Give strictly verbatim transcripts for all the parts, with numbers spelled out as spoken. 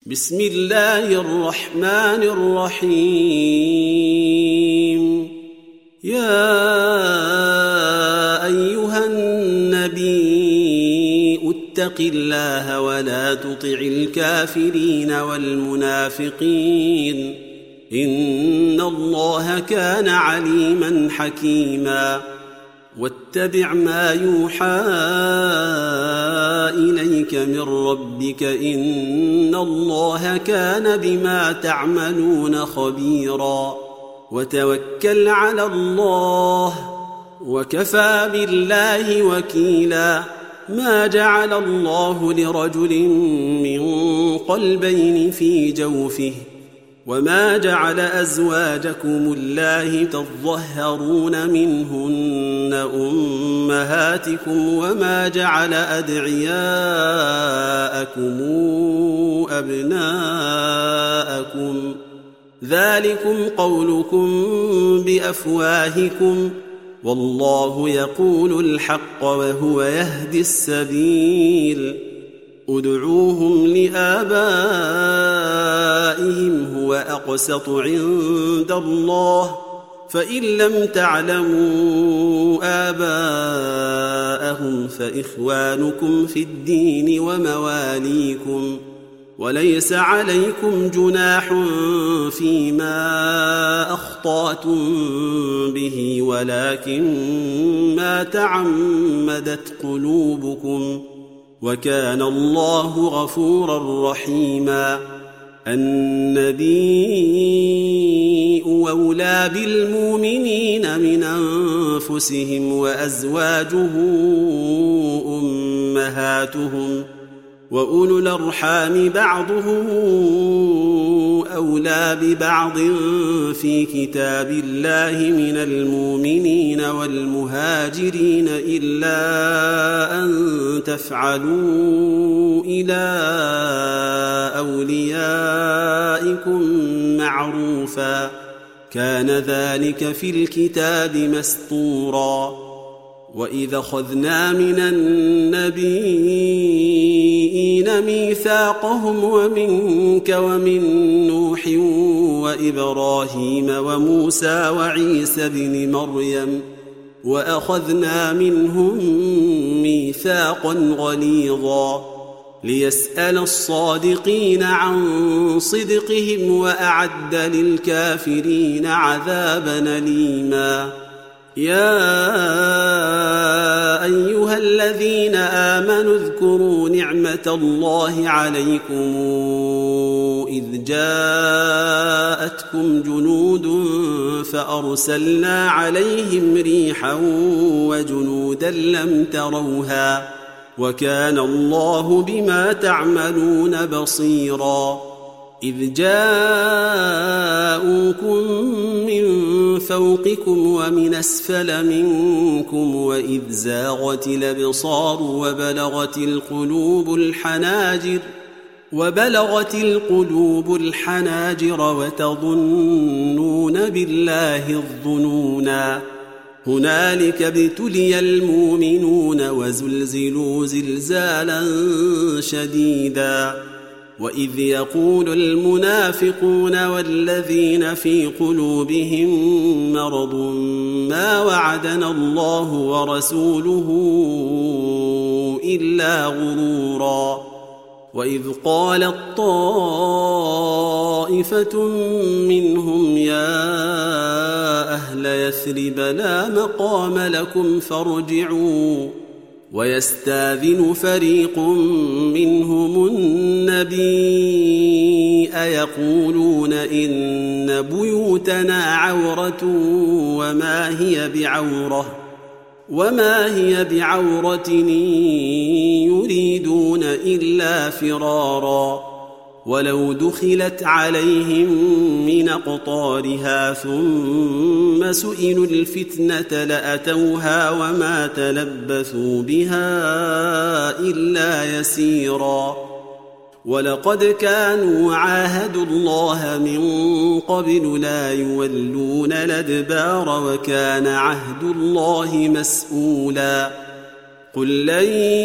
بسم الله الرحمن الرحيم. يا أيها النبي اتق الله ولا تطع الكافرين والمنافقين إن الله كان عليما حكيما. واتبع ما يوحى إليك من ربك إن الله كان بما تعملون خبيرا. وتوكل على الله وكفى بالله وكيلا. ما جعل الله لرجل من قلبين في جوفه وما جعل أزواجكم الله تظهرون منهن أمهاتكم وما جعل أدعياءكم أبناءكم ذلكم قولكم بأفواهكم والله يقول الحق وهو يهدي السبيل. ادعوهم لآبائهم هو أقسط عند الله فإن لم تعلموا آباءهم فإخوانكم في الدين ومواليكم وليس عليكم جناح فيما أخطأتم به ولكن ما تعمدت قلوبكم وكان الله غفورا رحيما. النبي أولى بالمؤمنين من أنفسهم وأزواجه أمهاتهم وأولو الأرحام بعضهم أولى ببعض في كتاب الله من المؤمنين والمهاجرين إلا أن تفعلوا إلى أوليائكم معروفا كان ذلك في الكتاب مسطورا. وإذا أخذنا من النبيين ميثاقهم ومنك ومن نوح وإبراهيم وموسى وعيسى بن مريم وأخذنا منهم ميثاقا غليظا ليسأل الصادقين عن صدقهم وأعد للكافرين عذابا أليما. يا أيها الذين آمنوا اذكروا نعمة الله عليكم إذ جاءتكم جنود فأرسلنا عليهم ريحا وجنودا لم تروها وكان الله بما تعملون بصيرا. إذ جاءوكم من فوقكم ومن أسفل منكم وإذ زاغت الأبصار وبلغت القلوب الحناجر وبلغت القلوب الحناجر وتظنون بالله الظنونا. هنالك ابتلي المؤمنون وزلزلوا زلزالا شديدا. وإذ يقول المنافقون والذين في قلوبهم مرض ما وعدنا الله ورسوله إلا غرورا. وإذ قالت طائفة منهم يا أهل يثرب لا مقام لكم فارجعوا ويستاذن فريق منهم النبي أيقولون إن بيوتنا عورة وما هي بعورة وما هي بعورة يريدون إلا فرارا. ولو دخلت عليهم من أقطارها ثم سئلوا الفتنة لأتوها وما تلبثوا بها إلا يسيرا. ولقد كانوا عاهدوا الله من قبل لا يولون الأدبار وكان عهد الله مسؤولا. قل لن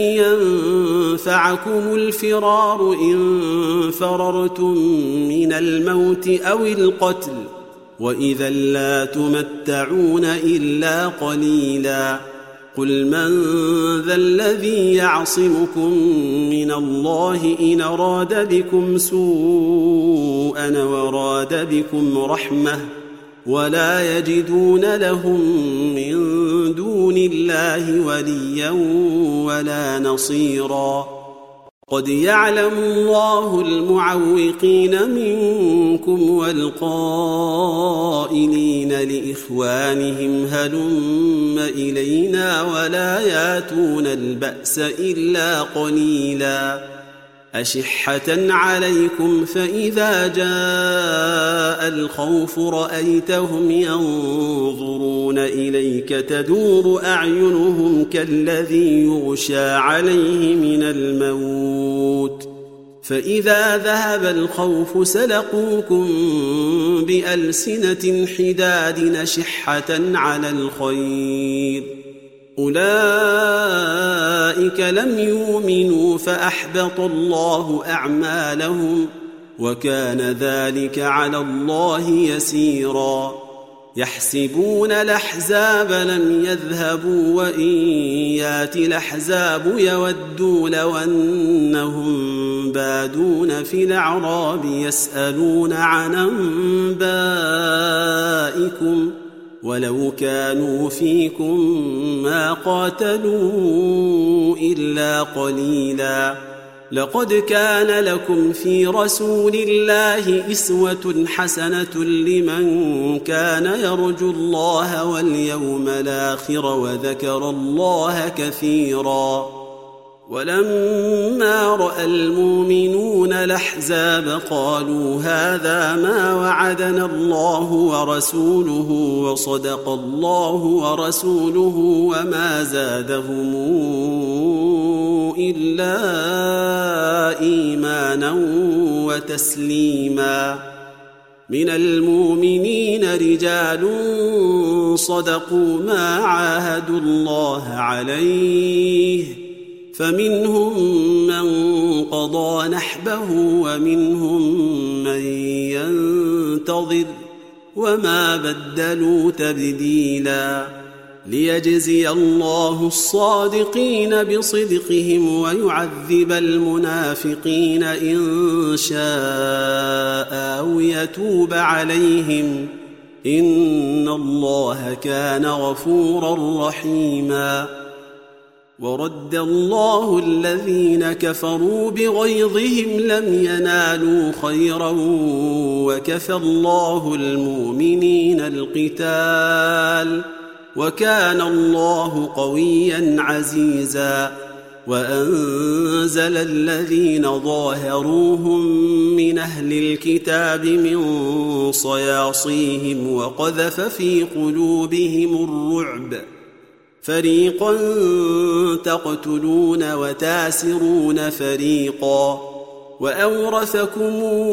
ينفعكم الفرار إن فررتم من الموت أو القتل وإذا لا تمتعون إلا قليلا قل من ذا الذي يعصمكم من الله إن أراد بكم سوءا وراد بكم رحمة ولا يجدون لهم من دون الله وليا ولا نصيرا قد يعلم الله المعوقين منكم والقائلين لإخوانهم هلم إلينا ولا ياتون البأس إلا قليلا أشحة عليكم فإذا جاء الخوف رأيتهم ينظرون إليك تدور أعينهم كالذي يغشى عليه من الموت فإذا ذهب الخوف سلقوكم بألسنة حداد نشحة على الخير أولئك لم يؤمنوا فأحبط الله أعمالهم وكان ذلك على الله يسيرا يحسبون الأحزاب لم يذهبوا وإن يأتي الأحزاب يودوا لو أنهم بادون في الأعراب يسألون عن أنبائكم ولو كانوا فيكم ما قاتلوا إلا قليلا لقد كان لكم في رسول الله أسوة حسنة لمن كان يرجو الله واليوم الآخر وذكر الله كثيرا ولما رأى المؤمنون الأحزاب قالوا هذا ما وعدنا الله ورسوله وصدق الله ورسوله وما زادهم إلا إيمانا وتسليما من المؤمنين رجال صدقوا ما عاهدوا الله عليه فمنهم من قضى نحبه ومنهم من ينتظر وما بدلوا تبديلا ليجزي الله الصادقين بصدقهم ويعذب المنافقين إن شاء أو يتوب عليهم إن الله كان غفورا رحيما ورد الله الذين كفروا بغيظهم لم ينالوا خيرا وكفى الله المؤمنين القتال وكان الله قويا عزيزا وأنزل الذين ظاهروهم من أهل الكتاب من صياصيهم وقذف في قلوبهم الرعب فريقا تقتلون وتاسرون فريقا وأورثكم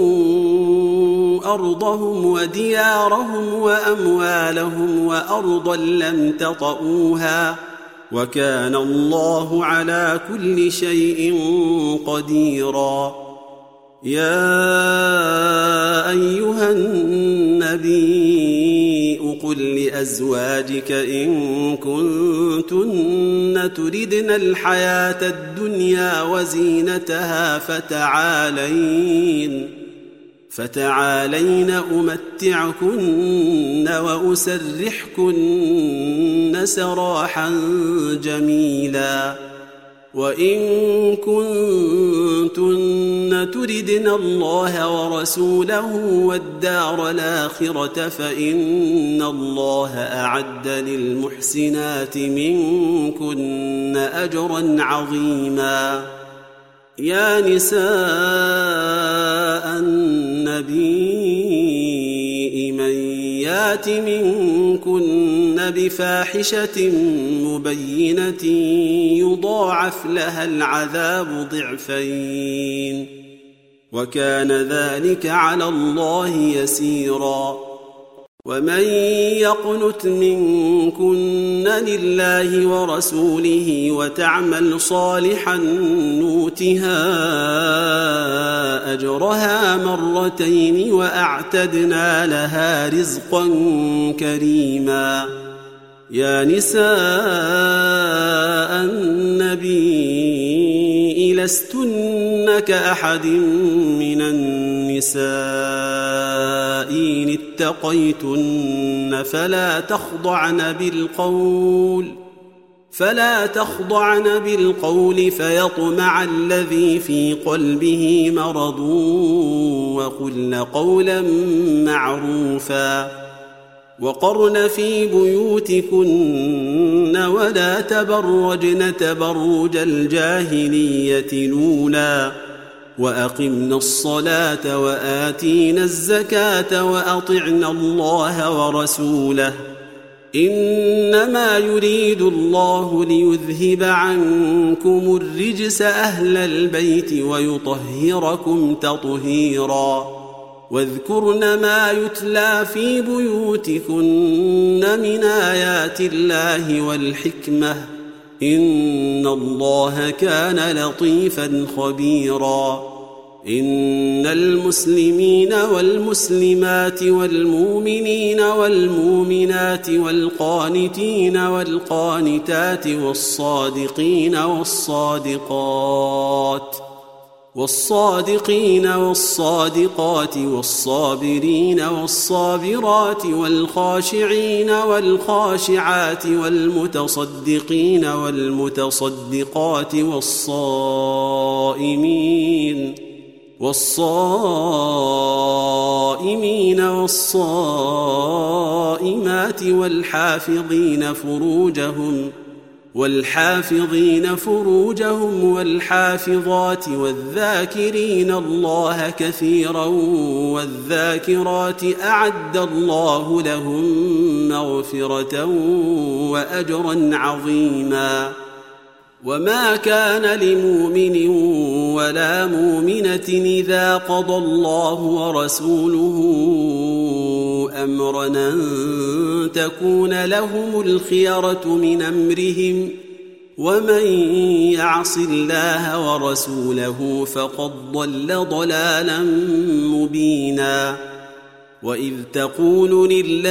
أرضهم وديارهم وأموالهم وأرضا لم تطئوها وكان الله على كل شيء قديرا يا أيها النبي قل لأزواجك إن كنتن تردن الحياة الدنيا وزينتها فتعالين فتعالين أمتعكن وأسرحكن سراحا جميلا وإن كنتن تردن الله ورسوله والدار الآخرة فإن الله أعد للمحسنات منكن أجرا عظيما يا نساء النبي من يات منكن بفاحشة مبينة يضاعف لها العذاب ضعفين وكان ذلك على الله يسيرا ومن يقنت منكن لله ورسوله وتعمل صالحا نؤتها أجرها مرتين وأعتدنا لها رزقا كريما. يا نساء النبي لستن كأحد من النساء إن اتقيتن فلا تخضعن بالقول فلا تخضعن بالقول فيطمع الذي في قلبه مرض وقلن قولا معروفا. وقرن في بيوتكن ولا تبرجن تبرج الجاهلية الأولى وأقمنا الصلاة وآتينا الزكاة وأطعنا الله ورسوله إنما يريد الله ليذهب عنكم الرجس أهل البيت ويطهركم تطهيرا. واذكرن ما يتلى في بيوتكن من آيات الله والحكمة إن الله كان لطيفا خبيرا. إن المسلمين والمسلمات والمؤمنين والمؤمنات والقانتين والقانتات والصادقين والصادقات والصادقين والصادقات والصابرين والصابرات والخاشعين والخاشعات والمتصدقين والمتصدقات والصائمين والصائمين والصائمات والحافظين فروجهم والحافظين فروجهم والحافظات والذاكرين الله كثيرا والذاكرات أعد الله لهم مغفرة وأجرا عظيما. وما كان لمؤمن ولا مؤمنة إذا قضى الله ورسوله أمرا أن تكون لهم الخيرة من أمرهم ومن يعص الله ورسوله فقد ضل ضلالا مبينا. وإذ تقول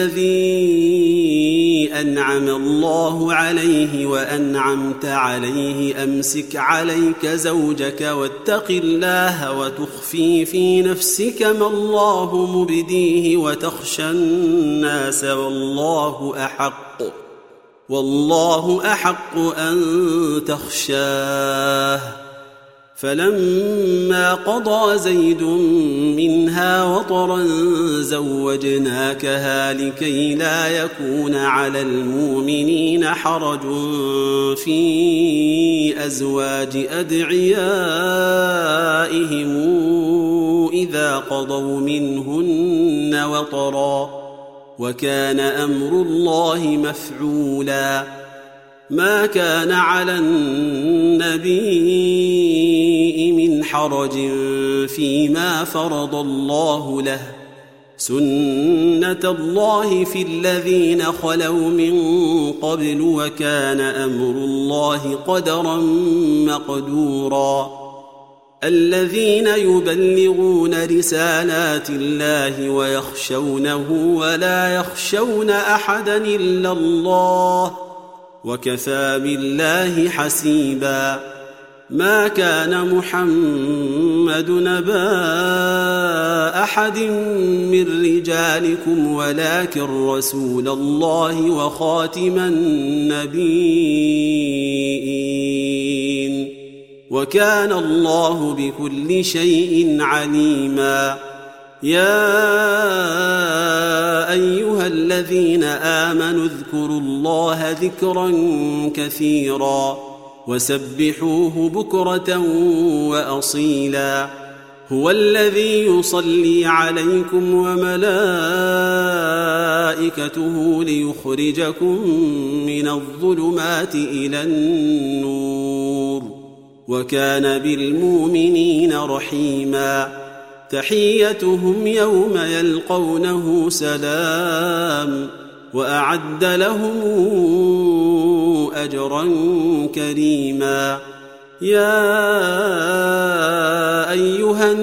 للذي أنعم الله عليه وأنعمت عليه أمسك عليك زوجك واتق الله وتخفي في نفسك ما الله مبديه وتخشى الناس والله أحق والله أحق أن تخشاه. فلما قضى زيد منها وطرا زوجناكها لكي لا يكون على المؤمنين حرج في أزواج أدعيائهم إذا قضوا منهن وطرا وكان أمر الله مفعولا. ما كان على النبي من حرج فيما فرض الله له سنة الله في الذين خلوا من قبل وكان أمر الله قدرا مقدورا. الذين يبلغون رسالات الله ويخشونه ولا يخشون أحدا إلا الله وكفى بالله حسيبا. ما كان محمد نبا أحد من رجالكم ولكن رسول الله وخاتم النبيين وكان الله بكل شيء عليما. يا أيها الذين آمنوا اذكروا الله ذكرا كثيرا وسبحوه بكرة وأصيلا. هو الذي يصلي عليكم وملائكته ليخرجكم من الظلمات إلى النور وكان بالمؤمنين رحيما. تحيتهم يوم يلقونه سلام وأعد لهم أجرا كريما. يا أيها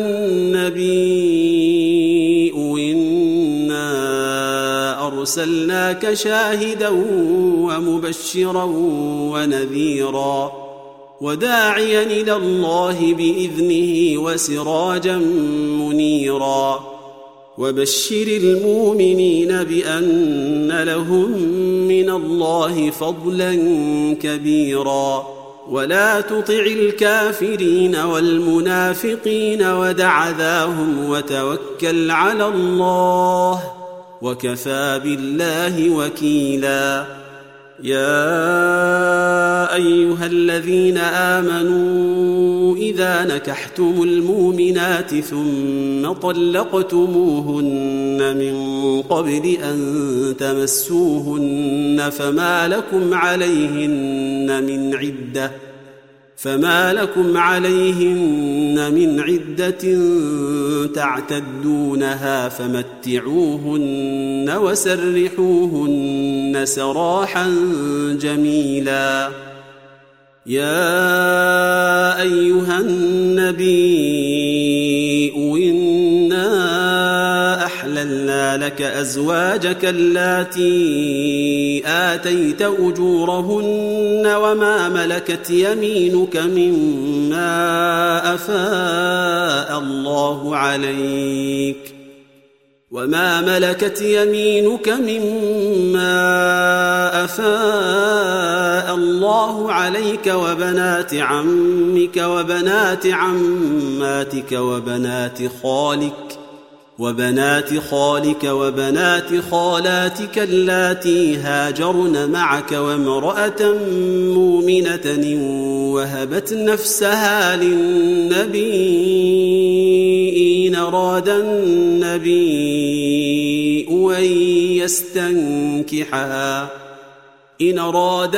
النبي إنا أرسلناك شاهدا ومبشرا ونذيرا وداعيا إلى الله بإذنه وسراجا منيرا وبشر المؤمنين بأن لهم من الله فضلا كبيرا ولا تطع الكافرين والمنافقين ودع ذاهم وتوكل على الله وكفى بالله وكيلا. يا أيها الذين آمنوا إذا نكحتم المؤمنات ثم طلقتموهن من قبل أن تمسوهن فما لكم عليهن من عدة فما لكم عليهن من عدة تعتدونها فمتعوهن وسرحوهن سراحا جميلا. يا أيها النبي إنا أحللنا لك أزواجك اللاتي آتيت أجورهن وما ملكت يمينك مما أفاء الله عليك وما ملكت يمينك مما أفاء الله عليك وبنات عمك وبنات عماتك وبنات خالك وبنات خالك وبنات خالاتك اللاتي هاجرن معك وامرأة مؤمنة وهبت نفسها للنبي إن أراد النبي أن يستنكحها إن أراد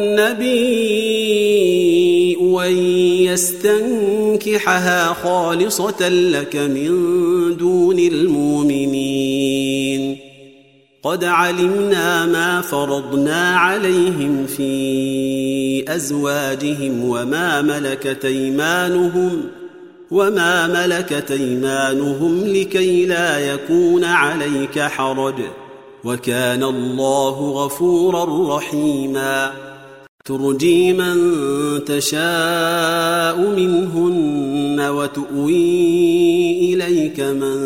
النبي أن يستنكحها خالصة لك من دون المؤمنين. قد علمنا ما فرضنا عليهم في أزواجهم وما ملكت أيمانهم وما ملكت أيمانهم لكي لا يكون عليك حرج وكان الله غفورا رحيما. ترجي من تشاء منهن وتؤوي إليك من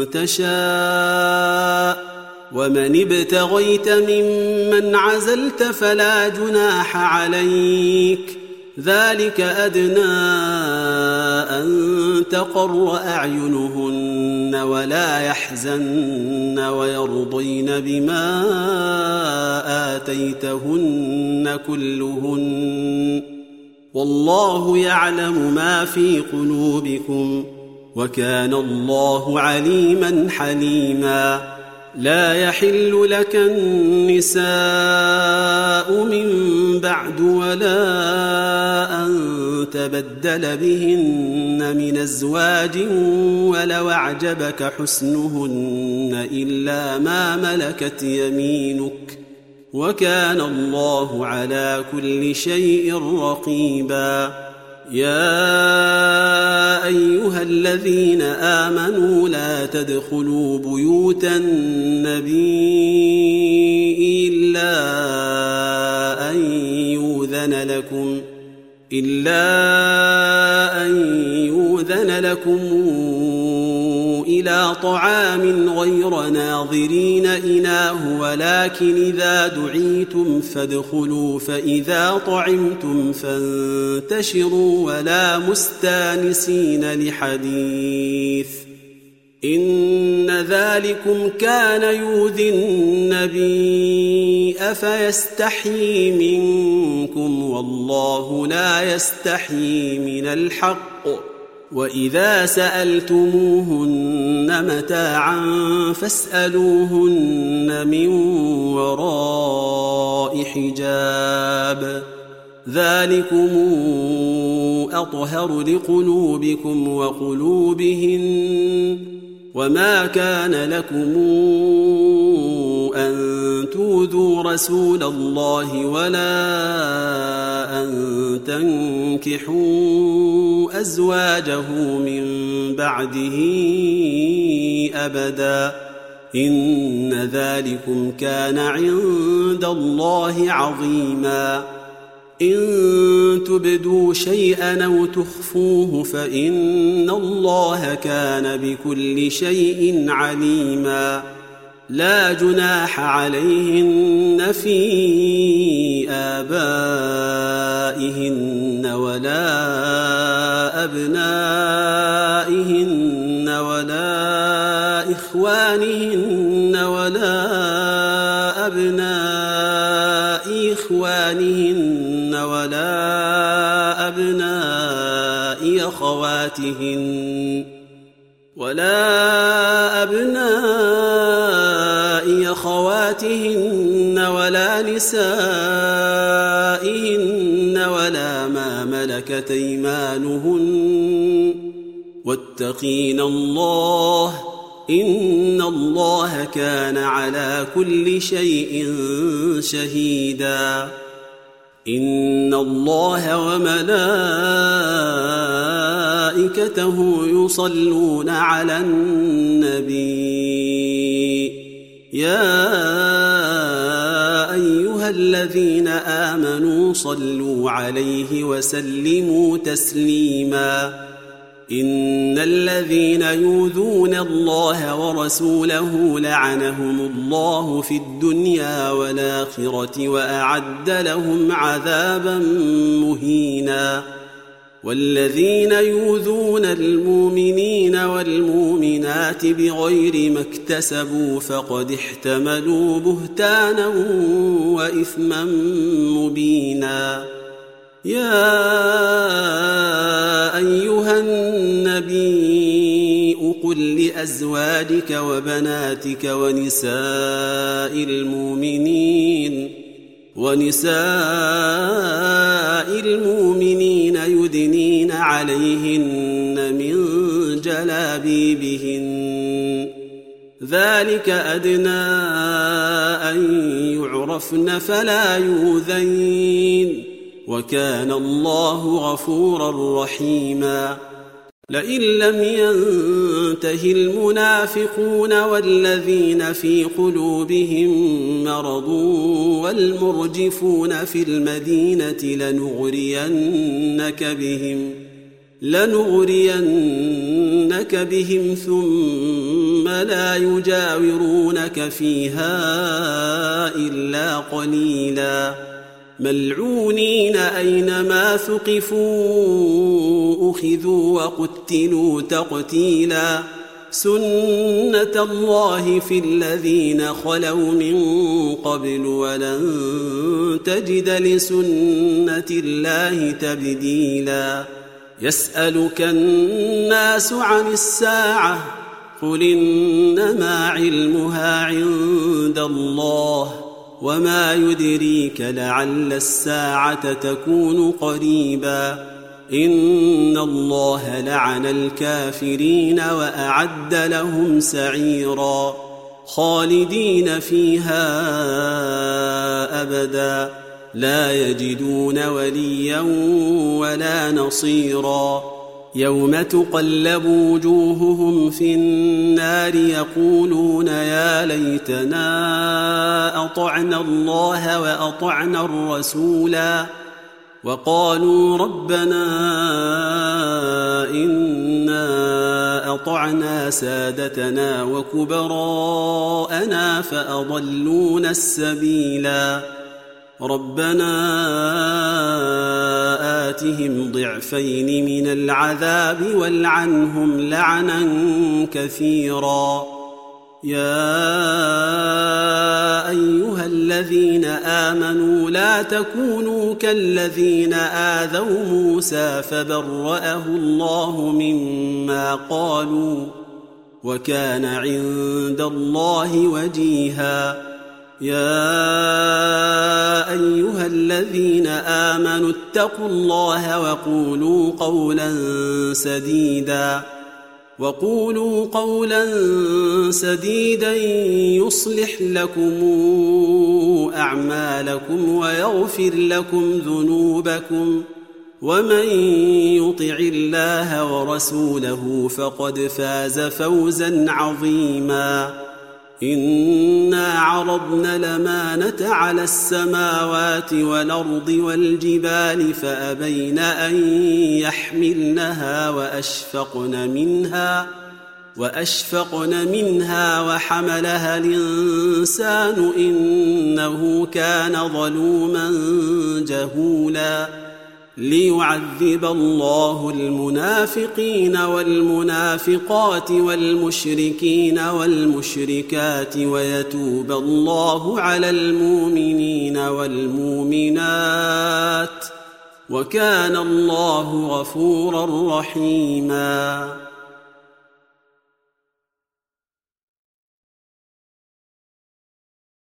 تشاء ومن ابتغيت ممن عزلت فلا جناح عليك ذلك أدنى أن تقر أعينهن ولا يحزن ويرضين بما آتيتهن كلهن والله يعلم ما في قلوبكم وكان الله عليما حليما. لا يحل لك النساء من بعد ولا أن تبدل بهن من أزواج ولو أعجبك حسنهن إلا ما ملكت يمينك وكان الله على كل شيء رقيبا. يا أيها الذين آمنوا لا تدخلوا بيوت النبي إلا أن يؤذن لكم إلا أن يؤذن لكم إلى طعام غير ناظرين إناه ولكن إذا دعيتم فادخلوا فإذا طعمتم فانتشروا ولا مستانسين لحديث إن ذلكم كان يؤذي النبي أفيستحيي منكم والله لا يستحيي من الحق وإذا سألتموهن متاعا فاسألوهن من وراء حجاب ذلكم أطهر لقلوبكم وقلوبهن وما كان لكم أن تؤذوا رسول الله ولا أن تنكحوا أزواجه من بعده أبدا إن ذلكم كان عند الله عظيما إن تبدوا شيئا أو تخفوه فإن الله كان بكل شيء عليما لا جناح عليهن في آبائهن ولا أبنائهن ولا إخوانهن ولا أبناء إخوانهن ولا أبناء أخواتهن ولا أبناء أخواتهن ولا نسائهن ولا ما ملكت أيمانهن واتقين الله إن الله كان على كل شيء شهيدا إن الله وملائكته يصلون على النبي يا أيها الذين آمنوا صلوا عليه وسلموا تسليما إن الذين يؤذون الله ورسوله لعنهم الله في الدنيا والآخرة وأعد لهم عذابا مهينا والذين يؤذون المؤمنين والمؤمنات بغير ما اكتسبوا فقد احتملوا بهتانا وإثما مبينا يا أيها النبي قل لأزواجك وبناتك ونساء المؤمنين ونساء المؤمنين يدنين عليهن من جلابيبهن ذلك أدنى أن يعرفن فلا يؤذين وكان الله غفورا رحيما لئن لم ينته المنافقون والذين في قلوبهم مرض والمرجفون في المدينة لنغرينك بهم لنغرينك بهم ثم لا يجاورونك فيها إلا قليلا ملعونين أينما ثقفوا أخذوا وقتلوا تقتيلا سنة الله في الذين خلوا من قبل ولن تجد لسنة الله تبديلا يسألك الناس عن الساعة قل إنما علمها عند الله وما يدريك لعل الساعة تكون قريبا إن الله لعن الكافرين وأعد لهم سعيرا خالدين فيها أبدا لا يجدون وليا ولا نصيرا يوم تقلب وجوههم في النار يقولون يا ليتنا أطعنا الله وأطعنا الرسولا وقالوا ربنا إنا أطعنا سادتنا وكبراءنا فأضلونا السبيلا ربنا آتهم ضعفين من العذاب والعنهم لعنا كثيرا يا أيها الذين آمنوا لا تكونوا كالذين آذوا موسى فبرأه الله مما قالوا وكان عند الله وجيها يا أيها الذين آمنوا اتقوا الله وقولوا قولا سديدا وقولوا قولا سديدا يصلح لكم أعمالكم ويغفر لكم ذنوبكم ومن يطع الله ورسوله فقد فاز فوزا عظيما إنا عرضنا الأمانة على السماوات والأرض والجبال فأبين أن يحملنها وأشفقن منها وأشفقن منها وحملها الإنسان إنه كان ظلوما جهولا ليعذب الله المنافقين والمنافقات والمشركين والمشركات ويتوب الله على المؤمنين والمؤمنات وكان الله غفورا رحيما